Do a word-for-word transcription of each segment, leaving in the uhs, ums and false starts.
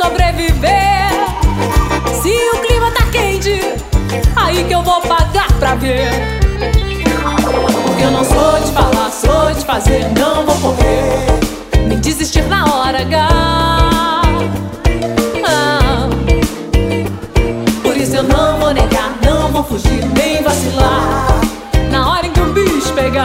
sobreviver. Se o clima tá quente, aí que eu vou pagar pra ver. Porque eu não sou de falar, sou de fazer. Não vou correr, nem desistir na hora H. ah. Por isso eu não vou negar, não vou fugir, nem vacilar na hora em que o bicho pegar.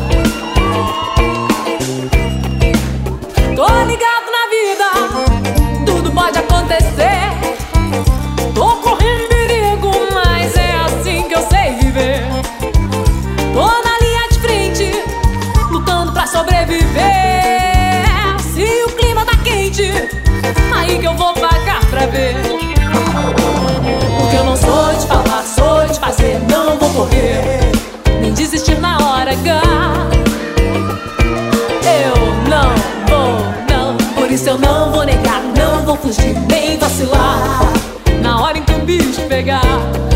Tô ligado na vida, tudo pode acontecer. Tô correndo perigo, mas é assim que eu sei viver. Tô na linha de frente, lutando pra sobreviver. Se o clima tá quente, aí que eu vou pagar pra ver. Porque eu não sou de falar, sou de fazer. Não vou correr, nem desistir na hora H. Eu não vou, não. Por isso eu não vou negar, não vou fugir, nem vacilar na hora em que o bicho pegar.